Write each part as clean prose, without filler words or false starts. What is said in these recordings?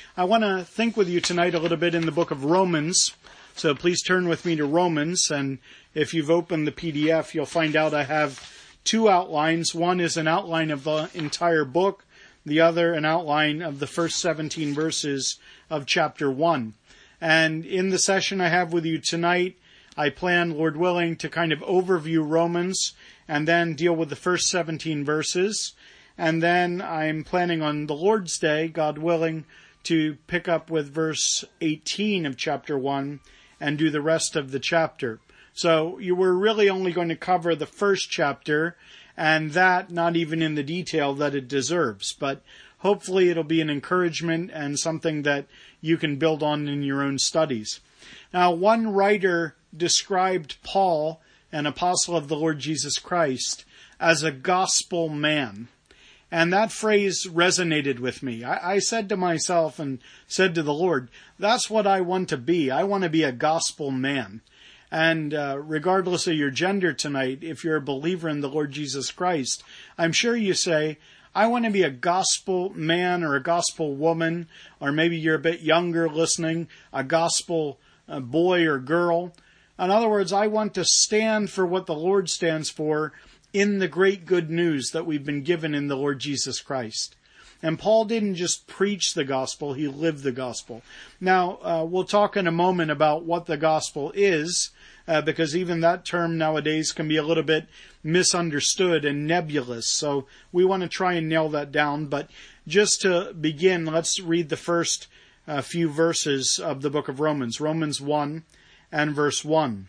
I want to think with you tonight a little bit in the book of Romans. So please turn with me to Romans, and if you've opened the PDF, you'll find out I have two outlines. One is an outline of the entire book, the other an outline of the first 17 verses of chapter 1. And in the session I have with you tonight, I plan, Lord willing, to kind of overview Romans and then deal with the first 17 verses. And then I'm planning on the Lord's Day, God willing, to pick up with verse 18 of chapter 1 and do the rest of the chapter. So you were really only going to cover the first chapter, and that not even in the detail that it deserves. But hopefully it'll be an encouragement and something that you can build on in your own studies. Now, one writer described Paul, an apostle of the Lord Jesus Christ, as a gospel man. And that phrase resonated with me. I said to myself and said to the Lord, that's what I want to be. I want to be a gospel man. And regardless of your gender tonight, if you're a believer in the Lord Jesus Christ, I'm sure you say, I want to be a gospel man or a gospel woman, or maybe you're a bit younger listening, a gospel boy or girl. In other words, I want to stand for what the Lord stands for in the great good news that we've been given in the Lord Jesus Christ. And Paul didn't just preach the gospel, he lived the gospel. Now, we'll talk in a moment about what the gospel is, because even that term nowadays can be a little bit misunderstood and nebulous. So we want to try and nail that down. But just to begin, let's read the first few verses of the book of Romans. Romans 1 and verse 1.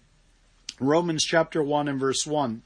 Romans chapter 1 and verse 1.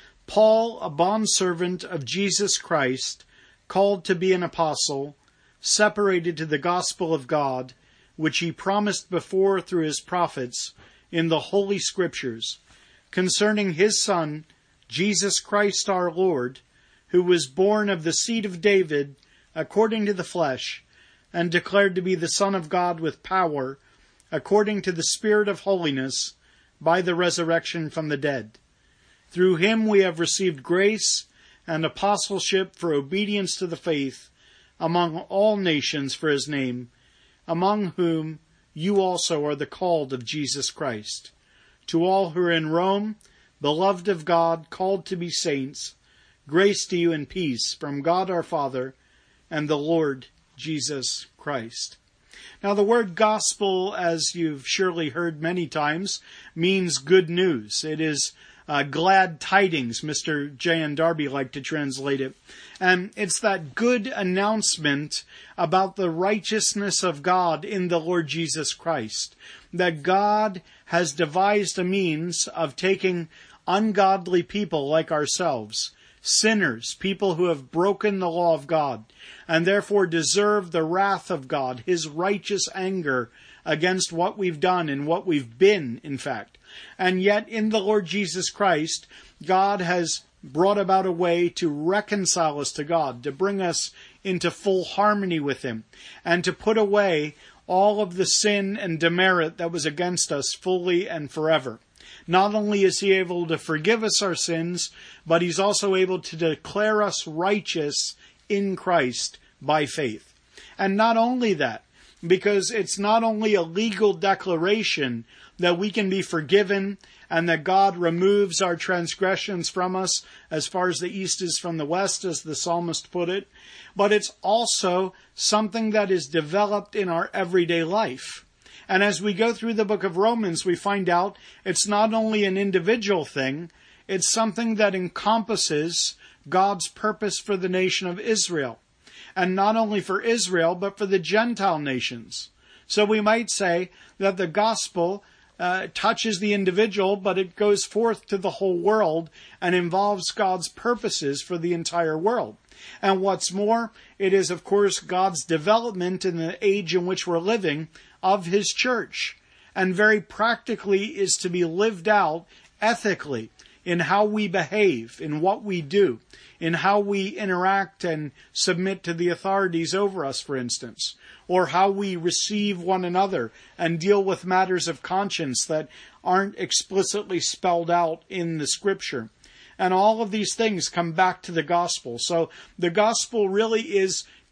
Paul, a bondservant of Jesus Christ, called to be an apostle, separated to the gospel of God, which he promised before through his prophets in the Holy Scriptures, concerning his Son, Jesus Christ our Lord, who was born of the seed of David, according to the flesh, and declared to be the Son of God with power, according to the Spirit of holiness, by the resurrection from the dead. Through him we have received grace and apostleship for obedience to the faith among all nations for his name, among whom you also are the called of Jesus Christ. To all who are in Rome, beloved of God, called to be saints, grace to you and peace from God our Father and the Lord Jesus Christ. Now, the word gospel, as you've surely heard many times, means good news. It is glad tidings, Mr. J.N. Darby liked to translate it. And it's that good announcement about the righteousness of God in the Lord Jesus Christ. That God has devised a means of taking ungodly people like ourselves, sinners, people who have broken the law of God, and therefore deserve the wrath of God, his righteous anger against what we've done and what we've been, in fact. And yet in the Lord Jesus Christ, God has brought about a way to reconcile us to God, to bring us into full harmony with him, and to put away all of the sin and demerit that was against us fully and forever. Not only is he able to forgive us our sins, but he's also able to declare us righteous in Christ by faith. And not only that, because it's not only a legal declaration that we can be forgiven and that God removes our transgressions from us as far as the east is from the west, as the psalmist put it, but it's also something that is developed in our everyday life. And as we go through the book of Romans, we find out it's not only an individual thing, it's something that encompasses God's purpose for the nation of Israel. And not only for Israel, but for the Gentile nations. So we might say that the gospel touches the individual, but it goes forth to the whole world and involves God's purposes for the entire world. And what's more, it is, of course, God's development in the age in which we're living of his church, and very practically is to be lived out ethically in how we behave, in what we do, in how we interact and submit to the authorities over us, for instance, or how we receive one another and deal with matters of conscience that aren't explicitly spelled out in the Scripture. And all of these things come back to the gospel. So the gospel really is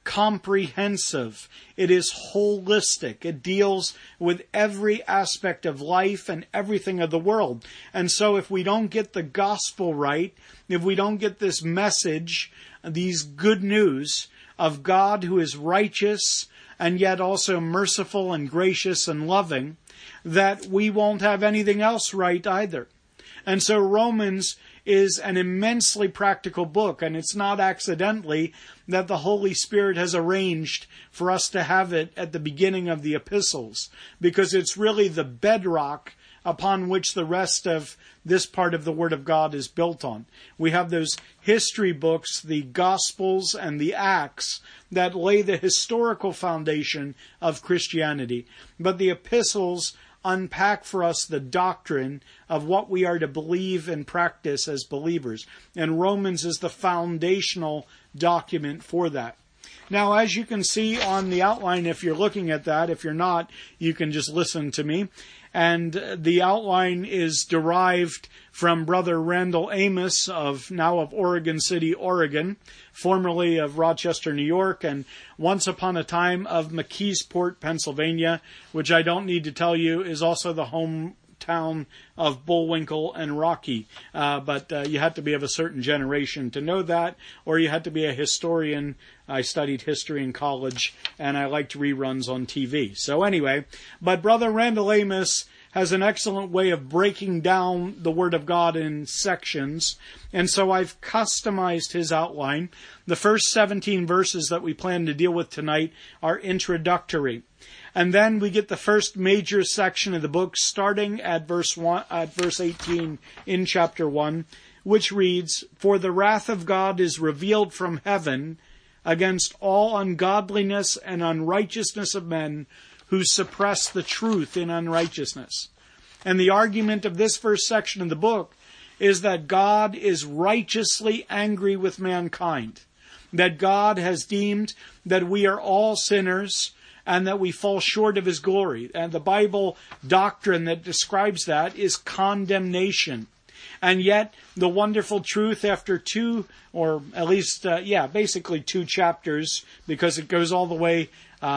comprehensive. It is holistic. It deals with every aspect of life and everything of the world. And so if we don't get the gospel right, if we don't get this message, these good news of God who is righteous and yet also merciful and gracious and loving, that we won't have anything else right either. And so Romans is an immensely practical book, and it's not accidentally that the Holy Spirit has arranged for us to have it at the beginning of the epistles, because it's really the bedrock upon which the rest of this part of the Word of God is built on. We have those history books, the Gospels and the Acts, that lay the historical foundation of Christianity. But the epistles unpack for us the doctrine of what we are to believe and practice as believers. And Romans is the foundational document for that. Now, as you can see on the outline, if you're looking at that, if you're not, you can just listen to me. And the outline is derived from Brother Randall Amos of Oregon City, Oregon, formerly of Rochester, New York, and once upon a time of McKeesport, Pennsylvania, which I don't need to tell you is also the hometown of Bullwinkle and Rocky. But you had to be of a certain generation to know that, or you had to be a historian. I studied history in college, and I liked reruns on TV. So anyway, but Brother Randall Amos has an excellent way of breaking down the Word of God in sections, and so I've customized his outline. The first 17 verses that we plan to deal with tonight are introductory. And then we get the first major section of the book, starting at verse 18 in chapter 1, which reads, "For the wrath of God is revealed from heaven against all ungodliness and unrighteousness of men who suppress the truth in unrighteousness." And the argument of this first section of the book is that God is righteously angry with mankind, that God has deemed that we are all sinners and that we fall short of His glory. And the Bible doctrine that describes that is condemnation. And yet, the wonderful truth after basically two chapters, because it goes all the way,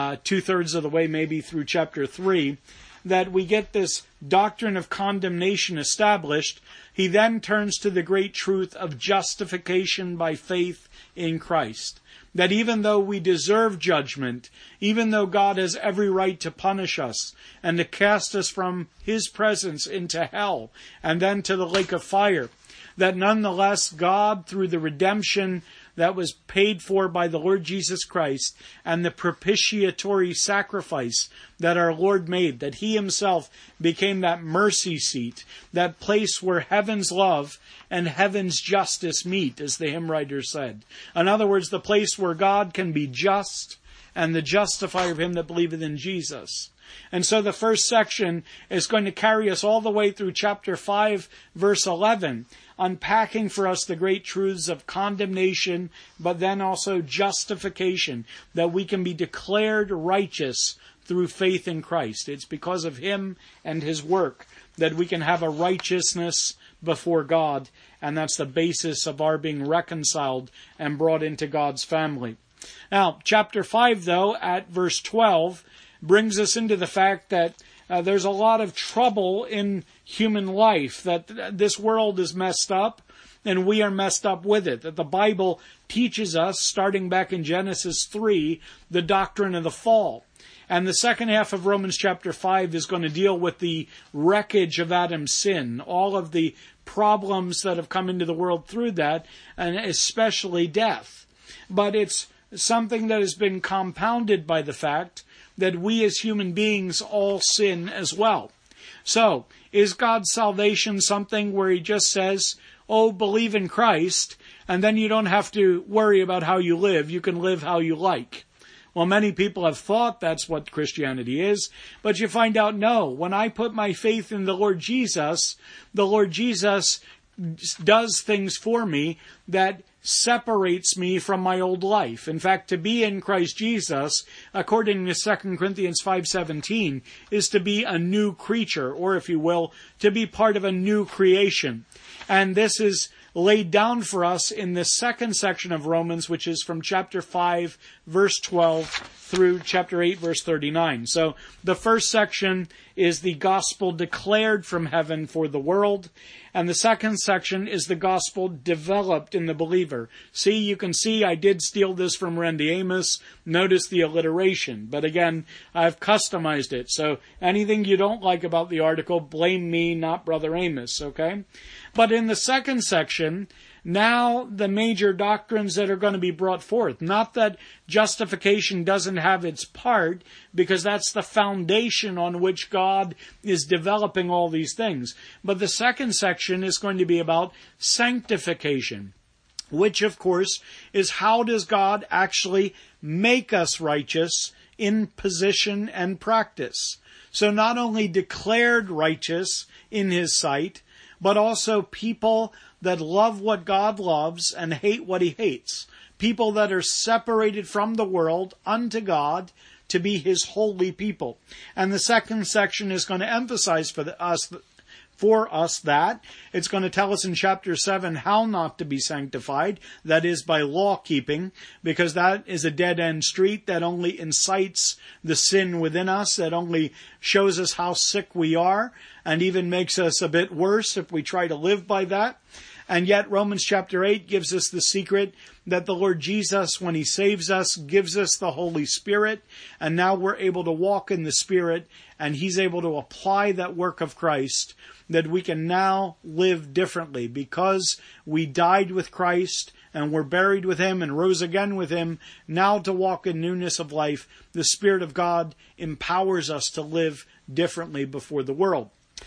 2/3 of the way maybe through chapter 3, that we get this doctrine of condemnation established. He then turns to the great truth of justification by faith in Christ. That even though we deserve judgment, even though God has every right to punish us and to cast us from His presence into hell and then to the lake of fire, that nonetheless God, through the redemption that was paid for by the Lord Jesus Christ and the propitiatory sacrifice that our Lord made, that He Himself became that mercy seat, that place where heaven's love and heaven's justice meet, as the hymn writer said. In other words, the place where God can be just and the justifier of him that believeth in Jesus. And so the first section is going to carry us all the way through chapter 5, verse 11, unpacking for us the great truths of condemnation, but then also justification, that we can be declared righteous through faith in Christ. It's because of Him and His work that we can have a righteousness before God, and that's the basis of our being reconciled and brought into God's family. Now, chapter 5, though, at verse 12, brings us into the fact that there's a lot of trouble in human life, that this world is messed up, and we are messed up with it. That the Bible teaches us, starting back in Genesis 3, the doctrine of the fall. And the second half of Romans chapter 5 is going to deal with the wreckage of Adam's sin, all of the problems that have come into the world through that, and especially death. But it's something that has been compounded by the fact that we as human beings all sin as well. So, is God's salvation something where He just says, oh, believe in Christ, and then you don't have to worry about how you live, you can live how you like? Well, many people have thought that's what Christianity is, but you find out, no. When I put my faith in the Lord Jesus does things for me that separates me from my old life. In fact, to be in Christ Jesus, according to 2 Corinthians 5:17, is to be a new creature, or if you will, to be part of a new creation. And this is laid down for us in the second section of Romans, which is from chapter 5, verse 12 through chapter 8, verse 39. So the first section is the gospel declared from heaven for the world, and the second section is the gospel developed in the believer. See, you can see I did steal this from Randy Amos. Notice the alliteration. But again, I've customized it. So anything you don't like about the article, blame me, not Brother Amos, okay? But in the second section, now the major doctrines that are going to be brought forth. Not that justification doesn't have its part, because that's the foundation on which God is developing all these things. But the second section is going to be about sanctification, which of course is how does God actually make us righteous in position and practice. So not only declared righteous in His sight, but also people that love what God loves and hate what He hates. People that are separated from the world unto God to be His holy people. And the second section is going to emphasize for us that. It's going to tell us in chapter 7 how not to be sanctified, that is by law keeping, because that is a dead-end street that only incites the sin within us, that only shows us how sick we are, and even makes us a bit worse if we try to live by that. And yet Romans chapter 8 gives us the secret that the Lord Jesus, when He saves us, gives us the Holy Spirit, and now we're able to walk in the Spirit, and He's able to apply that work of Christ, that we can now live differently because we died with Christ and were buried with Him and rose again with Him. Now to walk in newness of life, the Spirit of God empowers us to live differently before the world.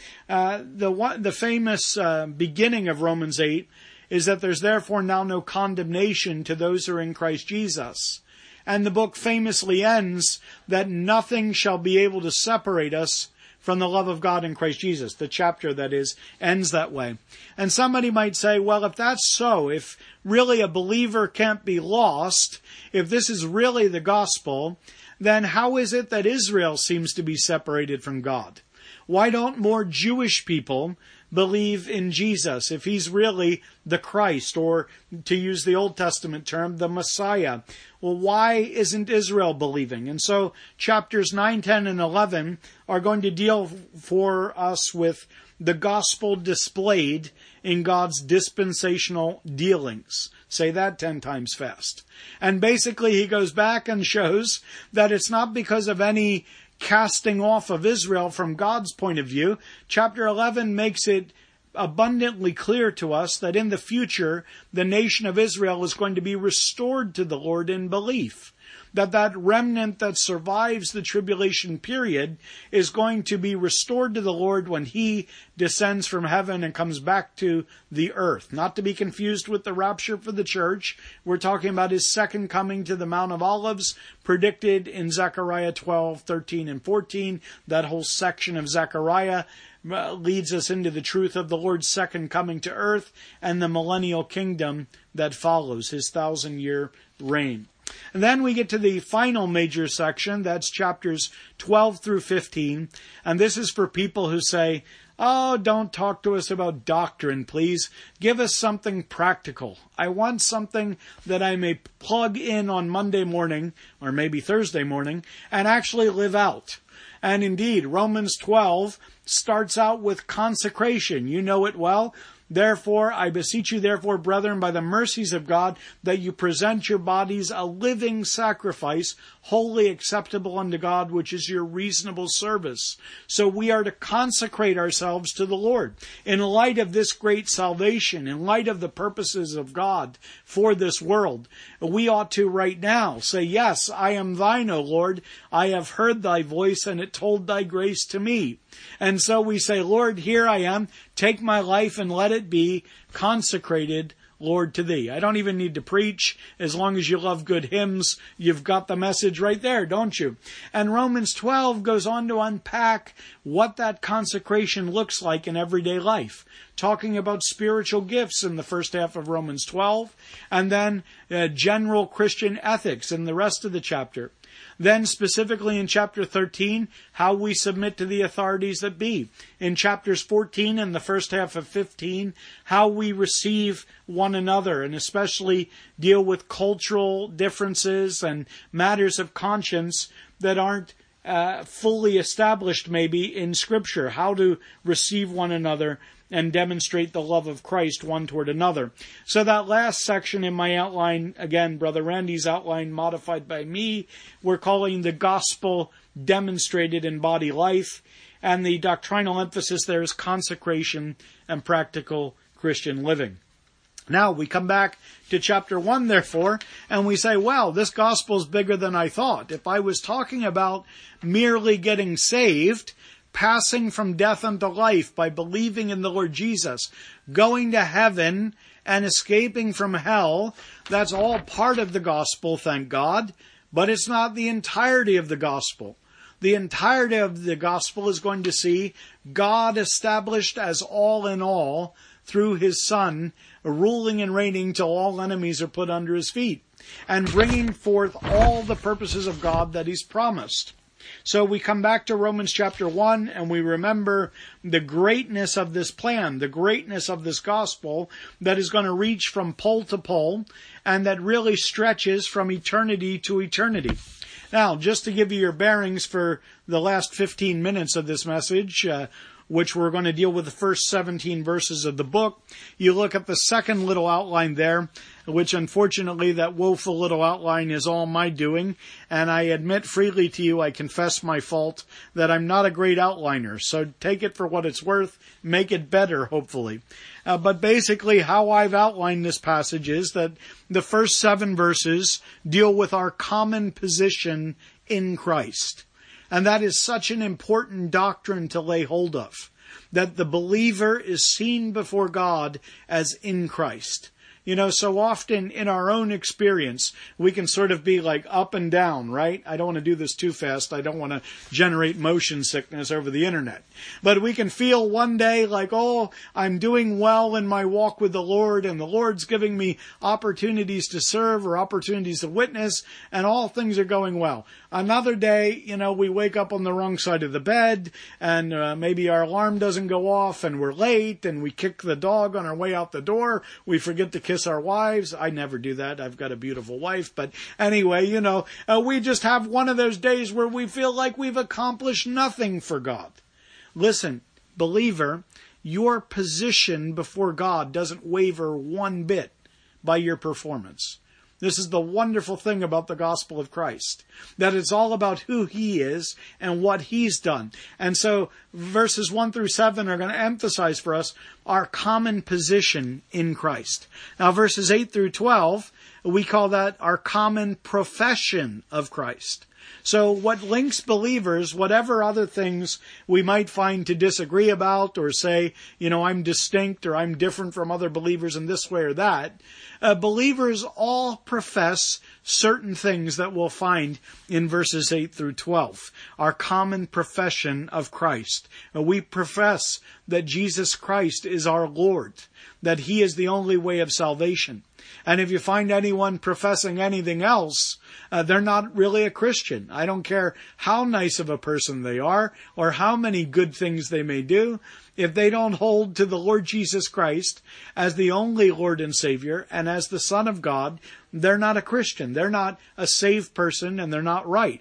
The famous beginning of Romans 8 is that there's therefore now no condemnation to those who are in Christ Jesus. And the book famously ends that nothing shall be able to separate us from the love of God in Christ Jesus. The chapter, that is, ends that way. And somebody might say, well, if that's so, if really a believer can't be lost, if this is really the gospel, then how is it that Israel seems to be separated from God? Why don't more Jewish people believe in Jesus if He's really the Christ, or to use the Old Testament term, the Messiah? Well, why isn't Israel believing? And so chapters 9, 10, and 11 are going to deal for us with the gospel displayed in God's dispensational dealings. Say that 10 times fast. And basically He goes back and shows that it's not because of any casting off of Israel from God's point of view. Chapter 11 makes it abundantly clear to us that in the future, the nation of Israel is going to be restored to the Lord in belief. That remnant that survives the tribulation period is going to be restored to the Lord when He descends from heaven and comes back to the earth. Not to be confused with the rapture for the church. We're talking about His second coming to the Mount of Olives, predicted in Zechariah 12, 13, and 14. That whole section of Zechariah leads us into the truth of the Lord's second coming to earth and the millennial kingdom that follows, His 1,000-year reign. And then we get to the final major section, that's chapters 12 through 15, and this is for people who say, oh, don't talk to us about doctrine, please. Give us something practical. I want something that I may plug in on Monday morning, or maybe Thursday morning, and actually live out. And indeed, Romans 12 starts out with consecration. You know it well. Therefore, I beseech you, therefore, brethren, by the mercies of God, that you present your bodies a living sacrifice, wholly acceptable unto God, which is your reasonable service. So we are to consecrate ourselves to the Lord. In light of this great salvation, in light of the purposes of God for this world, we ought to right now say, yes, I am thine, O Lord. I have heard thy voice, and it told thy grace to me. And so we say, Lord, here I am. Take my life and let it be consecrated, Lord, to thee. I don't even need to preach. As long as you love good hymns, you've got the message right there, don't you? And Romans 12 goes on to unpack what that consecration looks like in everyday life, talking about spiritual gifts in the first half of Romans 12, and then general Christian ethics in the rest of the chapter. Then specifically in chapter 13, how we submit to the authorities that be. In chapters 14 and the first half of 15, how we receive one another and especially deal with cultural differences and matters of conscience that aren't fully established maybe in Scripture. How to receive one another and demonstrate the love of Christ one toward another. So that last section in my outline, again, Brother Randy's outline modified by me, we're calling the gospel demonstrated in body life, and the doctrinal emphasis there is consecration and practical Christian living. Now we come back to chapter 1, therefore, and we say, wow, this gospel is bigger than I thought. If I was talking about merely getting saved, passing from death unto life by believing in the Lord Jesus, going to heaven and escaping from hell, that's all part of the gospel, thank God, but it's not the entirety of the gospel. The entirety of the gospel is going to see God established as all in all through His Son, ruling and reigning till all enemies are put under His feet, and bringing forth all the purposes of God that He's promised. So we come back to Romans chapter 1 and we remember the greatness of this plan, the greatness of this gospel that is going to reach from pole to pole and that really stretches from eternity to eternity. Now, just to give you your bearings for the last 15 minutes of this message, which we're going to deal with the first 17 verses of the book, you look at the second little outline there, which unfortunately that woeful little outline is all my doing, and I admit freely to you, I confess my fault, that I'm not a great outliner, so take it for what it's worth, make it better, hopefully. But basically how I've outlined this passage is that the first 7 verses deal with our common position in Christ. And that is such an important doctrine to lay hold of, that the believer is seen before God as in Christ. You know, so often in our own experience, we can sort of be like up and down, right? I don't want to do this too fast. I don't want to generate motion sickness over the internet. But we can feel one day like, oh, I'm doing well in my walk with the Lord, and the Lord's giving me opportunities to serve or opportunities to witness, and all things are going well. Another day, you know, we wake up on the wrong side of the bed, and maybe our alarm doesn't go off, and we're late, and we kick the dog on our way out the door. We forget to kiss our wives. I never do that. I've got a beautiful wife. But anyway, you know, we just have one of those days where we feel like we've accomplished nothing for God. Listen, believer, your position before God doesn't waver one bit by your performance. This is the wonderful thing about the gospel of Christ, that it's all about who He is and what He's done. And so verses 1 through 7 are going to emphasize for us our common position in Christ. Now verses 8 through 12, we call that our common profession of Christ. So what links believers, whatever other things we might find to disagree about or say, you know, I'm distinct or I'm different from other believers in this way or that, believers all profess certain things that we'll find in verses 8 through 12. Our common profession of Christ. We profess that Jesus Christ is our Lord, that He is the only way of salvation. And if you find anyone professing anything else, they're not really a Christian. I don't care how nice of a person they are or how many good things they may do. If they don't hold to the Lord Jesus Christ as the only Lord and Savior and as the Son of God, they're not a Christian. They're not a saved person and they're not right.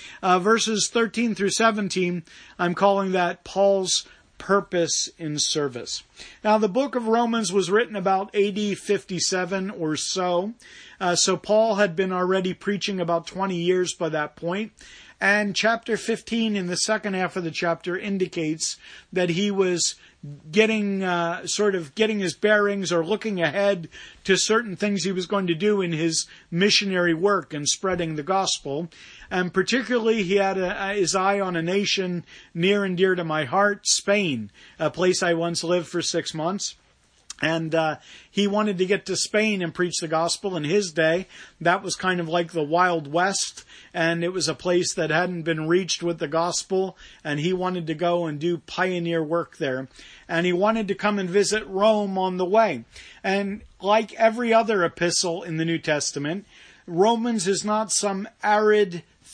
Verses 13 through 17, I'm calling that Paul's purpose in service. Now, the book of Romans was written about AD 57 or so. So Paul had been already preaching about 20 years by that point. And chapter 15 in the second half of the chapter indicates that he was getting his bearings or looking ahead to certain things he was going to do in his missionary work and spreading the gospel. And particularly he had his eye on a nation near and dear to my heart, Spain, a place I once lived for 6 months. And he wanted to get to Spain and preach the gospel. In his day, that was kind of like the Wild West, and it was a place that hadn't been reached with the gospel, and he wanted to go and do pioneer work there. And he wanted to come and visit Rome on the way. And like every other epistle in the New Testament, Romans is not some arid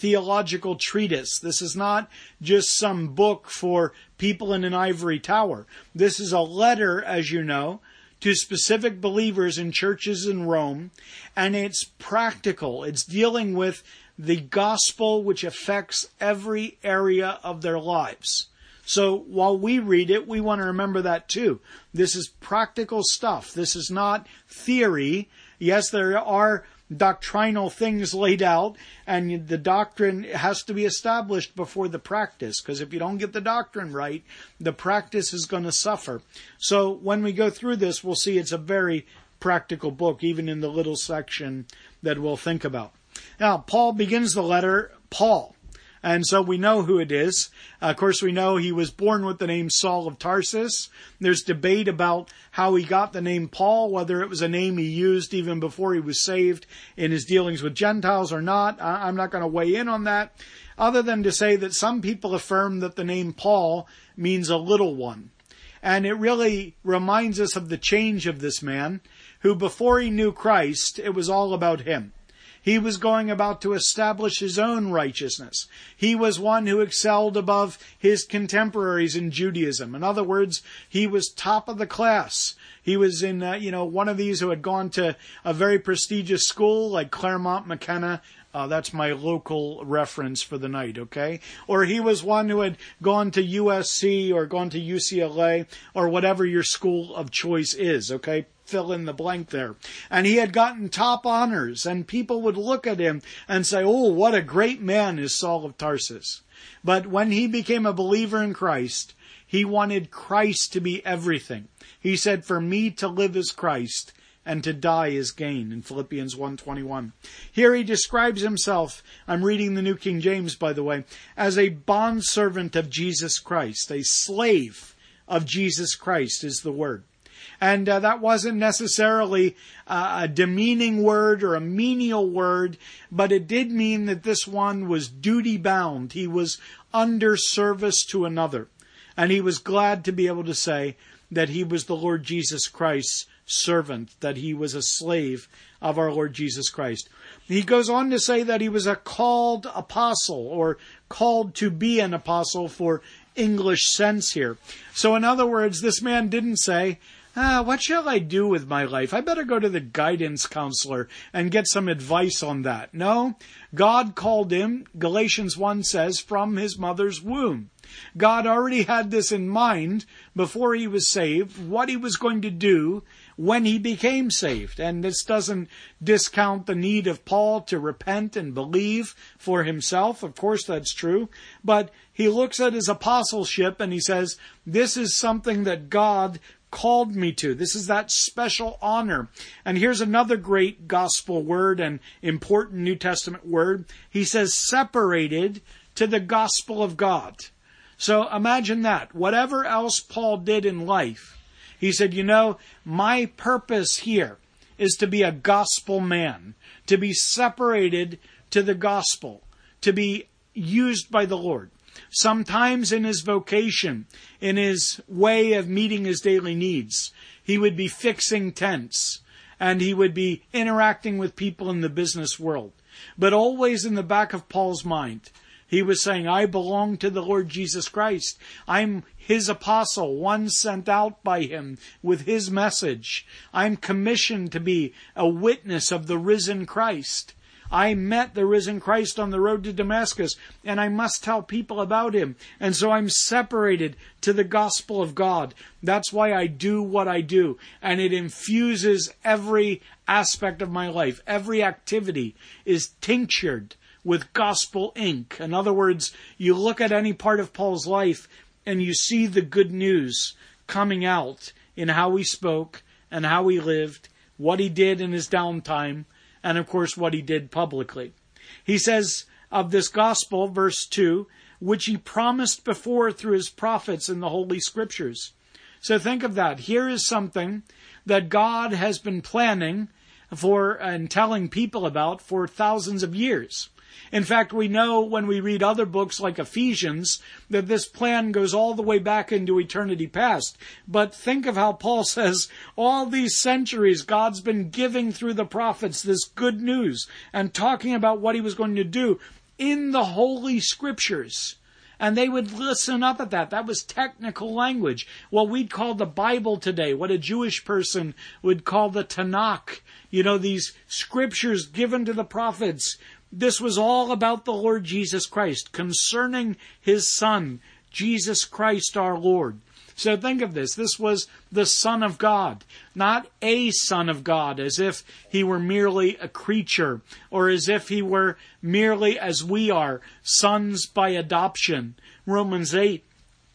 theological treatise. This is not just some book for people in an ivory tower. This is a letter, as you know, to specific believers in churches in Rome, and it's practical. It's dealing with the gospel which affects every area of their lives. So while we read it, we want to remember that too. This is practical stuff. This is not theory. Yes, there are doctrinal things laid out, and the doctrine has to be established before the practice, because if you don't get the doctrine right, the practice is going to suffer. So when we go through this, we'll see it's a very practical book, even in the little section that we'll think about. Now, Paul begins the letter, Paul. And so we know who it is. Of course, we know he was born with the name Saul of Tarsus. There's debate about how he got the name Paul, whether it was a name he used even before he was saved in his dealings with Gentiles or not. I'm not going to weigh in on that, other than to say that some people affirm that the name Paul means a little one. And it really reminds us of the change of this man, who before he knew Christ, it was all about him. He was going about to establish his own righteousness. He was one who excelled above his contemporaries in Judaism. In other words, he was top of the class. He was in, one of these who had gone to a very prestigious school like Claremont McKenna. That's my local reference for the night, okay? Or he was one who had gone to USC or gone to UCLA or whatever your school of choice is, okay? Fill in the blank there. And he had gotten top honors, and people would look at him and say, oh, what a great man is Saul of Tarsus. But when he became a believer in Christ, he wanted Christ to be everything. He said, for me to live is Christ, and to die is gain, in Philippians 1:21. Here he describes himself, I'm reading the New King James, by the way, as a bondservant of Jesus Christ. A slave of Jesus Christ is the word. And that wasn't necessarily a demeaning word or a menial word, but it did mean that this one was duty-bound. He was under service to another. And he was glad to be able to say that he was the Lord Jesus Christ's servant, that he was a slave of our Lord Jesus Christ. He goes on to say that he was a called apostle, or called to be an apostle for English sense here. So in other words, this man didn't say, what shall I do with my life? I better go to the guidance counselor and get some advice on that. No, God called him, Galatians 1 says, from his mother's womb. God already had this in mind before he was saved, what he was going to do when he became saved. And this doesn't discount the need of Paul to repent and believe for himself. Of course, that's true. But he looks at his apostleship and he says, this is something that God called me to. This is that special honor. And here's another great gospel word and important New Testament word. He says, separated to the gospel of God. So imagine that. Whatever else Paul did in life, he said, my purpose here is to be a gospel man, to be separated to the gospel, to be used by the Lord. Sometimes in his vocation, in his way of meeting his daily needs, he would be fixing tents and he would be interacting with people in the business world. But always in the back of Paul's mind, he was saying, I belong to the Lord Jesus Christ. I'm his apostle, one sent out by him with his message. I'm commissioned to be a witness of the risen Christ. I met the risen Christ on the road to Damascus, and I must tell people about him. And so I'm separated to the gospel of God. That's why I do what I do. And it infuses every aspect of my life. Every activity is tinctured with gospel ink. In other words, you look at any part of Paul's life and you see the good news coming out in how he spoke and how he lived, what he did in his downtime, and of course what he did publicly. He says of this gospel, verse 2, which he promised before through his prophets in the Holy Scriptures. So think of that. Here is something that God has been planning for and telling people about for thousands of years. In fact, we know when we read other books like Ephesians that this plan goes all the way back into eternity past. But think of how Paul says all these centuries God's been giving through the prophets this good news and talking about what he was going to do in the Holy Scriptures. And they would listen up at that. That was technical language. What we'd call the Bible today, what a Jewish person would call the Tanakh. You know, these scriptures given to the prophets. This was all about the Lord Jesus Christ, concerning His Son, Jesus Christ our Lord. So think of this. This was the Son of God, not a Son of God, as if He were merely a creature, or as if He were merely, as we are, sons by adoption. Romans 8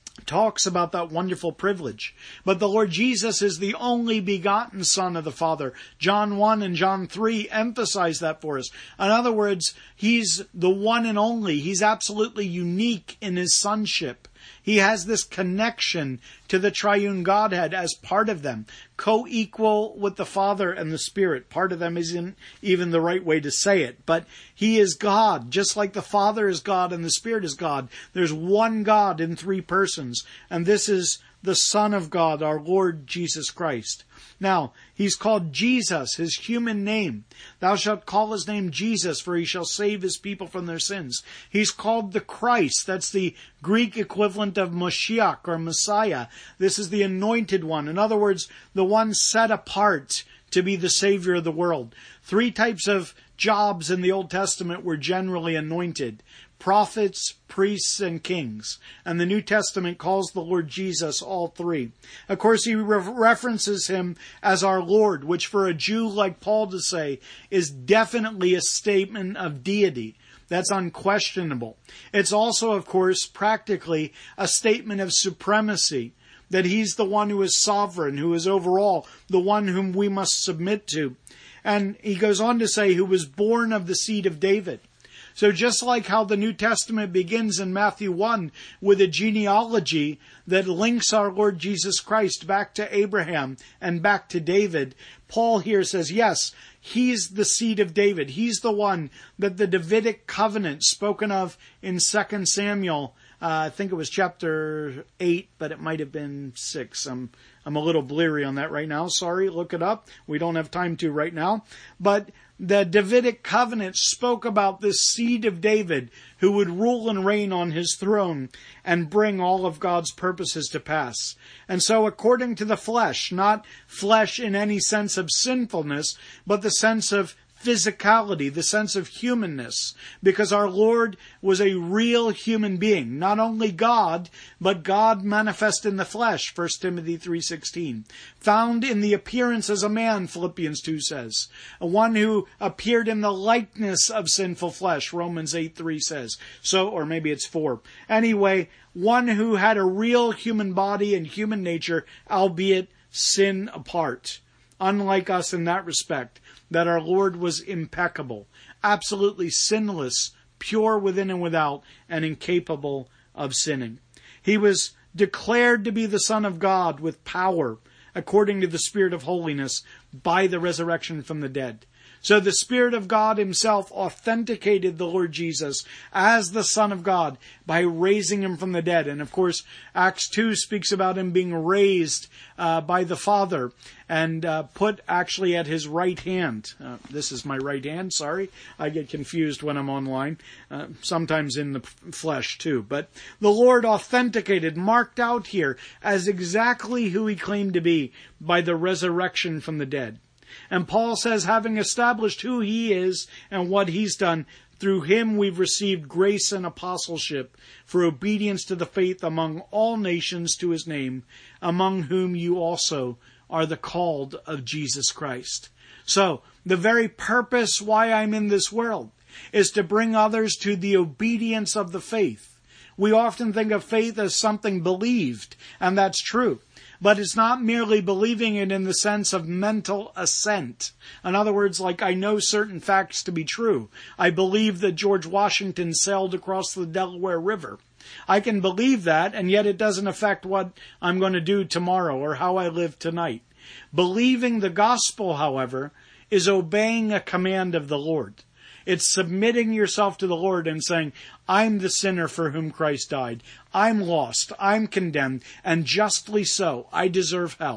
talks about that wonderful privilege. But the Lord Jesus is the only begotten Son of the Father. John 1 and John 3 emphasize that for us. In other words, He's the one and only. He's absolutely unique in His sonship. He has this connection to the triune Godhead as part of them, co-equal with the Father and the Spirit. Part of them isn't even the right way to say it, but He is God, just like the Father is God and the Spirit is God. There's one God in three persons, and this is the Son of God, our Lord Jesus Christ. Now, He's called Jesus, His human name. Thou shalt call His name Jesus, for He shall save His people from their sins. He's called the Christ. That's the Greek equivalent of Moshiach or Messiah. This is the anointed one. In other words, the one set apart to be the Savior of the world. Three types of jobs in the Old Testament were generally anointed: prophets, priests, and kings. And the New Testament calls the Lord Jesus all three. Of course, He references Him as our Lord, which for a Jew like Paul to say is definitely a statement of deity. That's unquestionable. It's also, of course, practically a statement of supremacy, that He's the one who is sovereign, who is over all, the one whom we must submit to. And he goes on to say, who was born of the seed of David. So just like how the New Testament begins in Matthew 1 with a genealogy that links our Lord Jesus Christ back to Abraham and back to David, Paul here says, yes, He's the seed of David. He's the one that the Davidic covenant spoken of in 2 Samuel, I think it was chapter 8, but it might have been 6. I'm a little bleary on that right now. Sorry, look it up. We don't have time to right now. But the Davidic covenant spoke about this seed of David who would rule and reign on his throne and bring all of God's purposes to pass. And so according to the flesh, not flesh in any sense of sinfulness, but the sense of physicality, the sense of humanness, because our Lord was a real human being, not only God, but God manifest in the flesh, 1 Timothy 3:16, found in the appearance as a man, Philippians 2 says, one who appeared in the likeness of sinful flesh, Romans 8:3 says, so, or maybe it's 4. Anyway, one who had a real human body and human nature, albeit sin apart, unlike us in that respect, that our Lord was impeccable, absolutely sinless, pure within and without, and incapable of sinning. He was declared to be the Son of God with power, according to the Spirit of holiness, by the resurrection from the dead. So the Spirit of God Himself authenticated the Lord Jesus as the Son of God by raising Him from the dead. And of course, Acts 2 speaks about Him being raised by the Father and put actually at His right hand. This is my right hand, sorry. I get confused when I'm online, sometimes in the flesh too. But the Lord authenticated, marked out here as exactly who He claimed to be by the resurrection from the dead. And Paul says, having established who He is and what He's done, through Him we've received grace and apostleship for obedience to the faith among all nations to His name, among whom you also are the called of Jesus Christ. So, the very purpose why I'm in this world is to bring others to the obedience of the faith. We often think of faith as something believed, and that's true. But it's not merely believing it in the sense of mental assent. In other words, like I know certain facts to be true. I believe that George Washington sailed across the Delaware River. I can believe that, and yet it doesn't affect what I'm going to do tomorrow or how I live tonight. Believing the gospel, however, is obeying a command of the Lord. It's submitting yourself to the Lord and saying, I'm the sinner for whom Christ died. I'm lost. I'm condemned. And justly so. I deserve hell.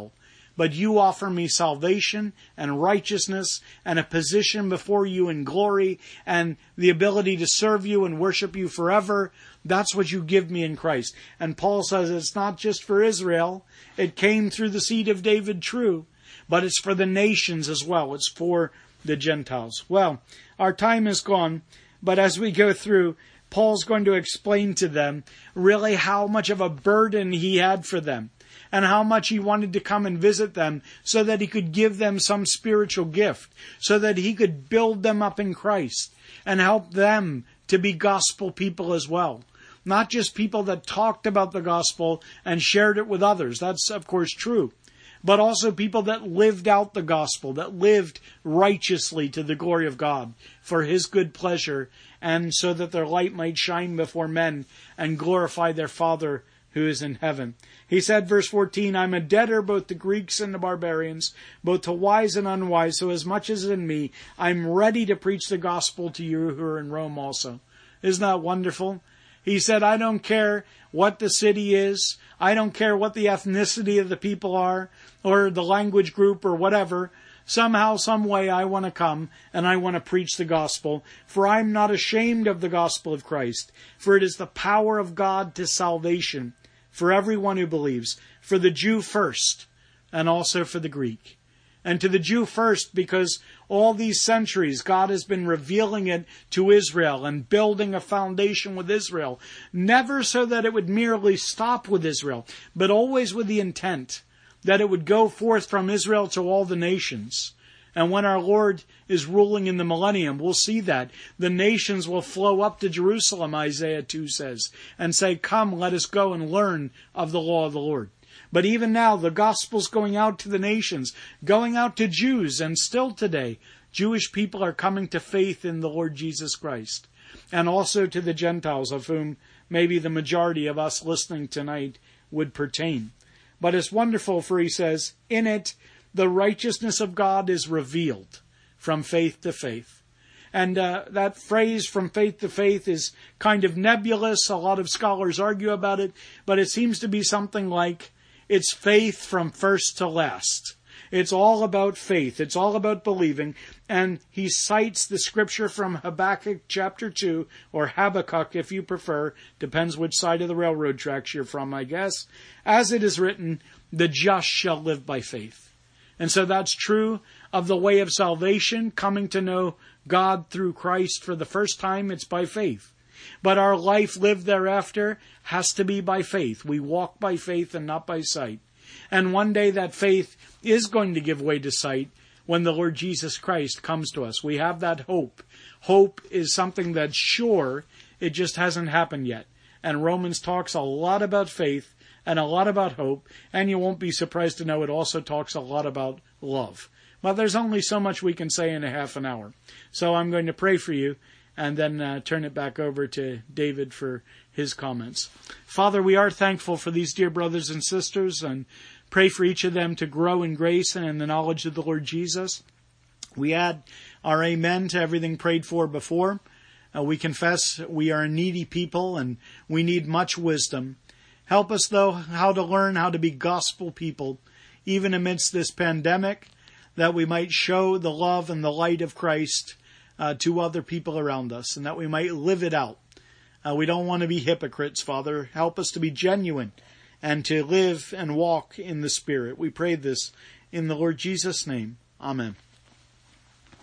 but you offer me salvation and righteousness and a position before you in glory and the ability to serve you and worship you forever. That's what you give me in Christ. And Paul says it's not just for Israel. It came through the seed of David, true, but it's for the nations as well. It's for the Gentiles. Well, our time is gone, but as we go through, Paul's going to explain to them really how much of a burden he had for them and how much he wanted to come and visit them so that he could give them some spiritual gift, so that he could build them up in Christ and help them to be gospel people as well. Not just people that talked about the gospel and shared it with others. That's, of course, true. But also people that lived out the gospel, that lived righteously to the glory of God for his good pleasure, and so that their light might shine before men and glorify their Father who is in heaven. He said, verse 14, I'm a debtor both to Greeks and to barbarians, both to wise and unwise, so as much as in me, I'm ready to preach the gospel to you who are in Rome also. Isn't that wonderful? He said, I don't care what the city is. I don't care what the ethnicity of the people are, or the language group, or whatever. Somehow, some way, I want to come and I want to preach the gospel, for I'm not ashamed of the gospel of Christ, for it is the power of God to salvation for everyone who believes, for the Jew first, and also for the Greek. And to the Jew first, because all these centuries God has been revealing it to Israel and building a foundation with Israel, never so that it would merely stop with Israel, but always with the intent that it would go forth from Israel to all the nations. And when our Lord is ruling in the millennium, we'll see that. The nations will flow up to Jerusalem, Isaiah 2 says, and say, come, let us go and learn of the law of the Lord. But even now, the gospel's going out to the nations, going out to Jews, and still today, Jewish people are coming to faith in the Lord Jesus Christ. And also to the Gentiles, of whom maybe the majority of us listening tonight would pertain. But it's wonderful, for he says, in it, the righteousness of God is revealed from faith to faith. And that phrase, from faith to faith, is kind of nebulous. A lot of scholars argue about it, but it seems to be something like, it's faith from first to last. It's all about faith. It's all about believing. And he cites the scripture from Habakkuk chapter 2, or Habakkuk if you prefer, depends which side of the railroad tracks you're from, I guess. As it is written, the just shall live by faith. And so that's true of the way of salvation, coming to know God through Christ for the first time. It's by faith. But our life lived thereafter has to be by faith. We walk by faith and not by sight. And one day that faith is going to give way to sight when the Lord Jesus Christ comes to us. We have that hope. Hope is something that's sure. It just hasn't happened yet. And Romans talks a lot about faith and a lot about hope. And you won't be surprised to know it also talks a lot about love. Well, there's only so much we can say in a half an hour. So I'm going to pray for you and then turn it back over to David for his comments. Father, we are thankful for these dear brothers and sisters and pray for each of them to grow in grace and in the knowledge of the Lord Jesus. We add our amen to everything prayed for before. We confess we are a needy people and we need much wisdom. Help us, though, how to learn how to be gospel people, even amidst this pandemic, that we might show the love and the light of Christ to other people around us, and that we might live it out. We don't want to be hypocrites, Father. Help us to be genuine and to live and walk in the Spirit. We pray this in the Lord Jesus' name. Amen.